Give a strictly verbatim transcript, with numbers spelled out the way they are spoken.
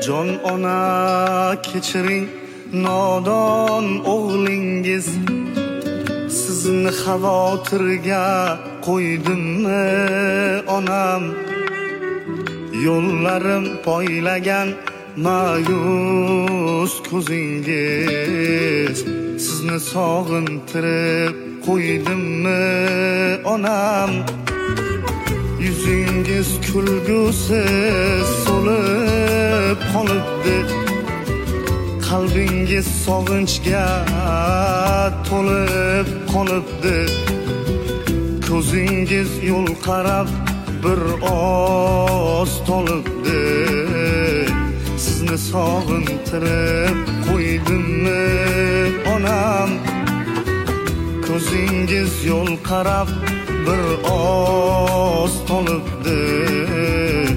Jon ona kechiring nodon o'g'lingiz, sizni xavotirga qo'ydimmi onam? Yo'llarim poylagan ma'yus ko'zingiz, sizni sog'intirib qo'ydimmi onam? Yüzüngiz kulgusiz so'lib qolibdi, qalbingiz sog'inchga to'lib qolibdi. Ko'zingiz yo'l qarab bir oz tolibdi, sizni sog'intirib qo'ydimmi onam? Ko'zingiz yo'l qarab bir oz tolibdi,